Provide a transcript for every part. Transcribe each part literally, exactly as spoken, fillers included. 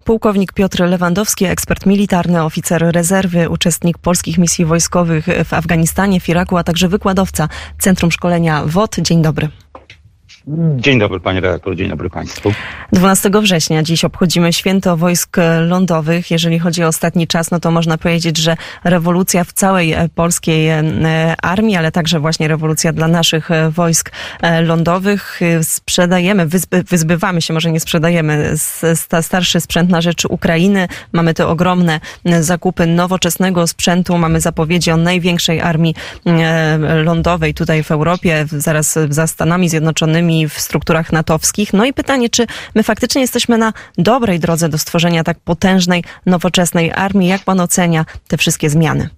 Pułkownik Piotr Lewandowski, ekspert militarny, oficer rezerwy, uczestnik polskich misji wojskowych w Afganistanie, w Iraku, a także wykładowca Centrum Szkolenia W O T. Dzień dobry. Dzień dobry panie redaktor, dzień dobry państwu. dwunastego września dziś obchodzimy Święto Wojsk Lądowych. Jeżeli chodzi o ostatni czas, no to można powiedzieć, że rewolucja w całej polskiej armii, ale także właśnie rewolucja dla naszych wojsk lądowych. Sprzedajemy, wyzby, wyzbywamy się, może nie sprzedajemy, starszy sprzęt na rzecz Ukrainy. Mamy te ogromne zakupy nowoczesnego sprzętu. Mamy zapowiedzi o największej armii lądowej tutaj w Europie, zaraz za Stanami Zjednoczonymi, w strukturach natowskich. No i pytanie, czy my faktycznie jesteśmy na dobrej drodze do stworzenia tak potężnej, nowoczesnej armii? Jak pan ocenia te wszystkie zmiany?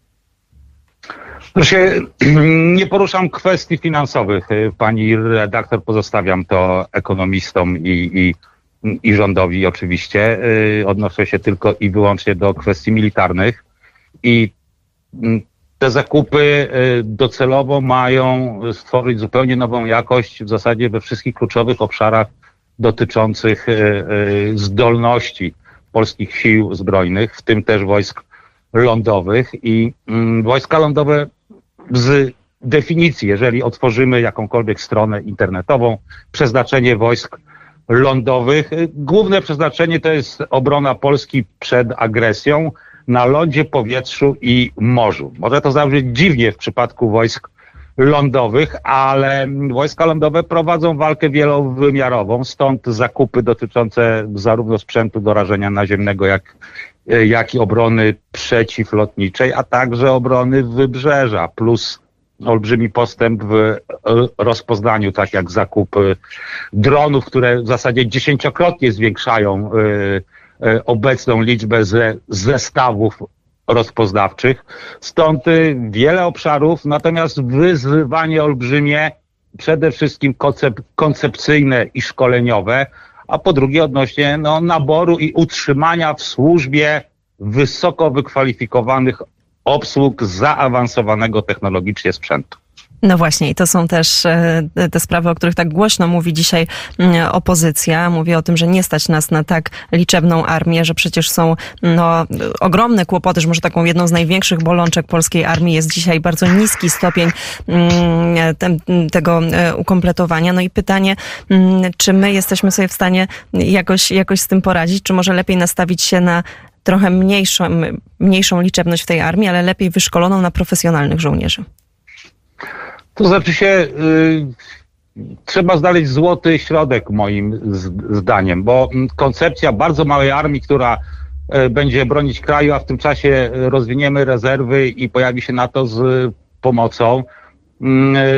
Proszę, nie poruszam kwestii finansowych. Pani redaktor, pozostawiam to ekonomistom i, i, i rządowi oczywiście. Odnoszę się tylko i wyłącznie do kwestii militarnych. I te zakupy docelowo mają stworzyć zupełnie nową jakość w zasadzie we wszystkich kluczowych obszarach dotyczących zdolności polskich sił zbrojnych, w tym też wojsk lądowych. I wojska lądowe z definicji, jeżeli otworzymy jakąkolwiek stronę internetową, przeznaczenie wojsk lądowych, główne przeznaczenie to jest obrona Polski przed agresją na lądzie, powietrzu i morzu. Może to zabrzmieć dziwnie w przypadku wojsk lądowych, ale wojska lądowe prowadzą walkę wielowymiarową, stąd zakupy dotyczące zarówno sprzętu do rażenia naziemnego, jak, jak i obrony przeciwlotniczej, a także obrony wybrzeża, plus olbrzymi postęp w rozpoznaniu, tak jak zakup dronów, które w zasadzie dziesięciokrotnie zwiększają obecną liczbę ze, zestawów rozpoznawczych. Stąd wiele obszarów, natomiast wyzwanie olbrzymie, przede wszystkim koncep- koncepcyjne i szkoleniowe, a po drugie odnośnie no, naboru i utrzymania w służbie wysoko wykwalifikowanych obsług zaawansowanego technologicznie sprzętu. No właśnie, i to są też te sprawy, o których tak głośno mówi dzisiaj opozycja. Mówi o tym, że nie stać nas na tak liczebną armię, że przecież są no, ogromne kłopoty, że może taką jedną z największych bolączek polskiej armii jest dzisiaj bardzo niski stopień te, tego ukompletowania. No i pytanie, czy my jesteśmy sobie w stanie jakoś, jakoś z tym poradzić, czy może lepiej nastawić się na trochę mniejszą, mniejszą liczebność w tej armii, ale lepiej wyszkoloną na profesjonalnych żołnierzy? To znaczy się, y, trzeba znaleźć złoty środek moim z, zdaniem, bo koncepcja bardzo małej armii, która y, będzie bronić kraju, a w tym czasie rozwiniemy rezerwy i pojawi się NATO z pomocą, y,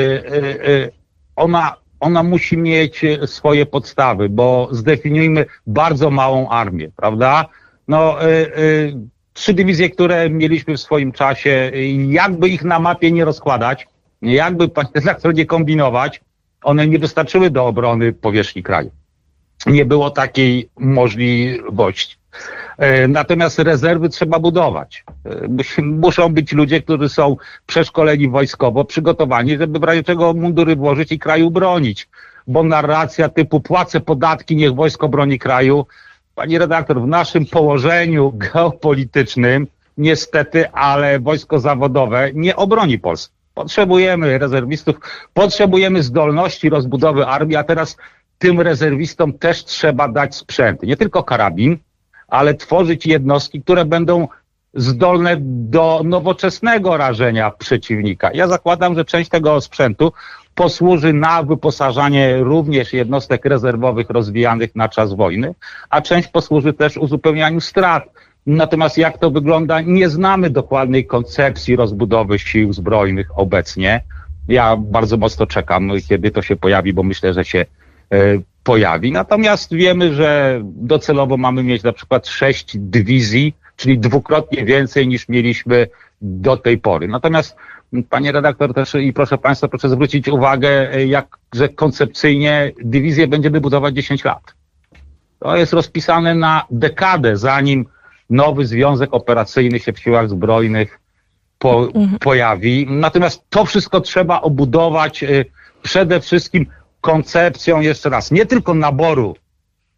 y, y, ona, ona musi mieć swoje podstawy, bo zdefiniujmy bardzo małą armię, prawda? No, y, y, trzy dywizje, które mieliśmy w swoim czasie, jakby ich na mapie nie rozkładać, jakby panie redaktor nie kombinować, one nie wystarczyły do obrony powierzchni kraju. Nie było takiej możliwości. Natomiast rezerwy trzeba budować. Muszą być ludzie, którzy są przeszkoleni wojskowo, przygotowani, żeby w razie czego mundury włożyć i kraju bronić. Bo narracja typu płacę podatki, niech wojsko broni kraju. Pani redaktor, w naszym położeniu geopolitycznym niestety, ale wojsko zawodowe nie obroni Polski. Potrzebujemy rezerwistów, potrzebujemy zdolności rozbudowy armii, a teraz tym rezerwistom też trzeba dać sprzęt. Nie tylko karabin, ale tworzyć jednostki, które będą zdolne do nowoczesnego rażenia przeciwnika. Ja zakładam, że część tego sprzętu posłuży na wyposażanie również jednostek rezerwowych rozwijanych na czas wojny, a część posłuży też uzupełnianiu strat. Natomiast jak to wygląda, nie znamy dokładnej koncepcji rozbudowy sił zbrojnych obecnie. Ja bardzo mocno czekam, kiedy to się pojawi, bo myślę, że się e, pojawi. Natomiast wiemy, że docelowo mamy mieć na przykład sześć dywizji, czyli dwukrotnie więcej niż mieliśmy do tej pory. Natomiast panie redaktor też i proszę państwa, proszę zwrócić uwagę, jak, że koncepcyjnie dywizję będziemy budować dziesięć lat. To jest rozpisane na dekadę, zanim nowy związek operacyjny się w siłach zbrojnych po, mhm. pojawi. Natomiast to wszystko trzeba obudować y, przede wszystkim koncepcją, jeszcze raz, nie tylko naboru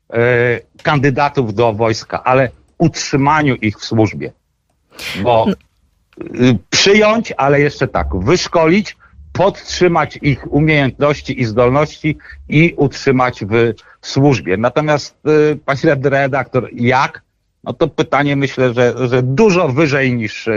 kandydatów do wojska, ale utrzymaniu ich w służbie. Bo przyjąć, ale jeszcze tak, wyszkolić, podtrzymać ich umiejętności i zdolności i utrzymać w służbie. Natomiast pani redaktor, jak? No to pytanie myślę, że, że dużo wyżej niż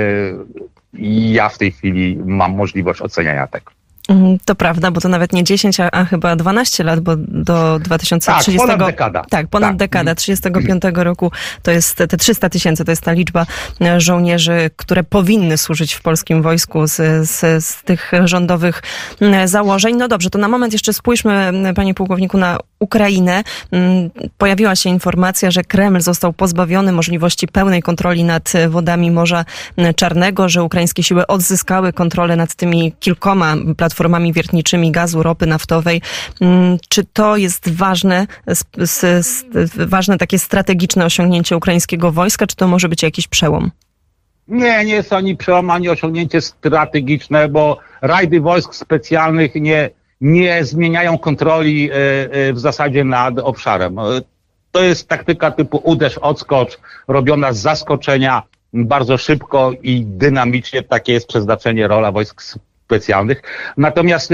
ja w tej chwili mam możliwość oceniania tego. To prawda, bo to nawet nie dziesięć, a, a chyba dwanaście lat, bo do dwa tysiące trzydziestego... Tak, ponad dekada. Tak, ponad tak. dekada. trzydziestego piątego roku to jest te trzysta tysięcy, to jest ta liczba żołnierzy, które powinny służyć w polskim wojsku z, z, z tych rządowych założeń. No dobrze, to na moment jeszcze spójrzmy, panie pułkowniku, na Ukrainę. Pojawiła się informacja, że Kreml został pozbawiony możliwości pełnej kontroli nad wodami Morza Czarnego, że ukraińskie siły odzyskały kontrolę nad tymi kilkoma platformami wiertniczymi gazu, ropy naftowej. Czy to jest ważne, ważne takie strategiczne osiągnięcie ukraińskiego wojska, czy to może być jakiś przełom? Nie, nie jest ani przełom, ani osiągnięcie strategiczne, bo rajdy wojsk specjalnych nie nie zmieniają kontroli w zasadzie nad obszarem. To jest taktyka typu uderz, odskocz, robiona z zaskoczenia bardzo szybko i dynamicznie. Takie jest przeznaczenie, rola wojsk specjalnych. Natomiast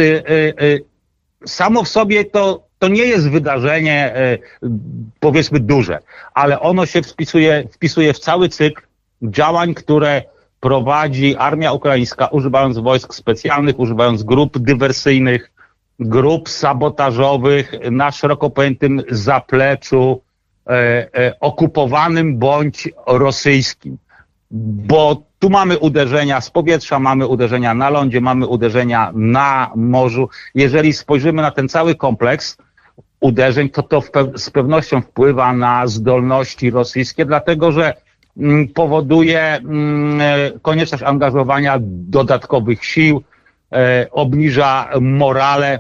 samo w sobie to, to nie jest wydarzenie, powiedzmy, duże, ale ono się wpisuje, wpisuje w cały cykl działań, które prowadzi armia ukraińska, używając wojsk specjalnych, używając grup dywersyjnych, grup sabotażowych na szeroko pojętym zapleczu e, e, okupowanym bądź rosyjskim. Bo tu mamy uderzenia z powietrza, mamy uderzenia na lądzie, mamy uderzenia na morzu. Jeżeli spojrzymy na ten cały kompleks uderzeń, to to pe- z pewnością wpływa na zdolności rosyjskie, dlatego że mm, powoduje mm, konieczność angażowania dodatkowych sił, E, obniża morale,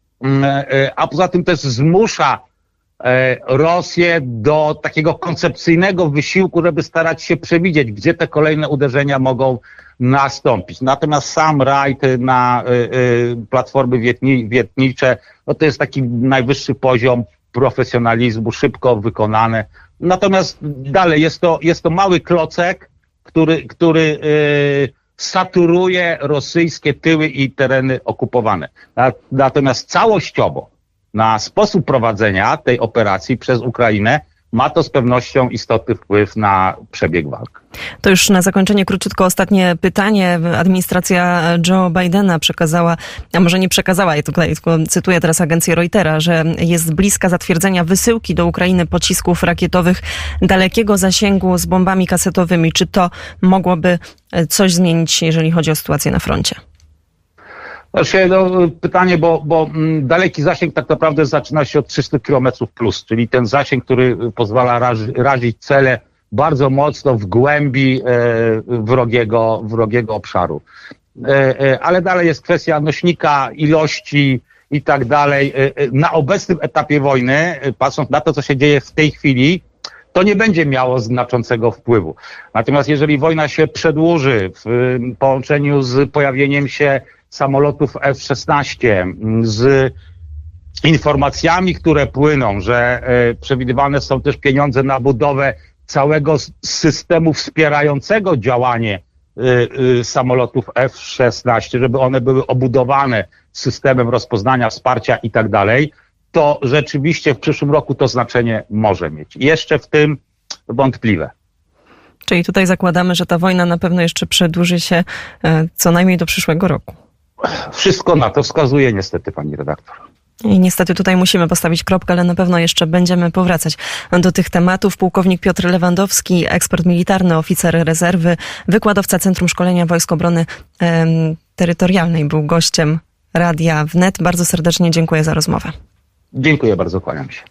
e, a poza tym też zmusza e, Rosję do takiego koncepcyjnego wysiłku, żeby starać się przewidzieć, gdzie te kolejne uderzenia mogą nastąpić. Natomiast sam rajd na e, e, platformy wietni, wietnicze, no to jest taki najwyższy poziom profesjonalizmu, szybko wykonane. Natomiast dalej jest to, jest to mały klocek, który, który e, saturuje rosyjskie tyły i tereny okupowane. Natomiast całościowo na sposób prowadzenia tej operacji przez Ukrainę ma to z pewnością istotny wpływ na przebieg walk. To już na zakończenie króciutko ostatnie pytanie. Administracja Joe Bidena przekazała, a może nie przekazała, ja tutaj tylko cytuję teraz agencję Reutera, że jest bliska zatwierdzenia wysyłki do Ukrainy pocisków rakietowych dalekiego zasięgu z bombami kasetowymi. Czy to mogłoby coś zmienić, jeżeli chodzi o sytuację na froncie? Znaczy, no, pytanie, bo, bo m, daleki zasięg tak naprawdę zaczyna się od trzysta kilometrów plus, czyli ten zasięg, który pozwala razi, razić cele bardzo mocno w głębi e, wrogiego, wrogiego obszaru. E, e, ale dalej jest kwestia nośnika, ilości i tak dalej. E, na obecnym etapie wojny, e, patrząc na to, co się dzieje w tej chwili, to nie będzie miało znaczącego wpływu. Natomiast jeżeli wojna się przedłuży w e, połączeniu z pojawieniem się samolotów F szesnaście, z informacjami, które płyną, że e, przewidywane są też pieniądze na budowę całego systemu wspierającego działanie y, y, samolotów F szesnaście, żeby one były obudowane systemem rozpoznania, wsparcia i tak dalej, to rzeczywiście w przyszłym roku to znaczenie może mieć. Jeszcze w tym wątpliwe. Czyli tutaj zakładamy, że ta wojna na pewno jeszcze przedłuży się e, co najmniej do przyszłego roku. Wszystko na to wskazuje niestety, pani redaktor. I niestety tutaj musimy postawić kropkę, ale na pewno jeszcze będziemy powracać do tych tematów. Pułkownik Piotr Lewandowski, ekspert militarny, oficer rezerwy, wykładowca Centrum Szkolenia Wojsk Obrony em, Terytorialnej, był gościem Radia Wnet. Bardzo serdecznie dziękuję za rozmowę. Dziękuję bardzo, kłaniam się.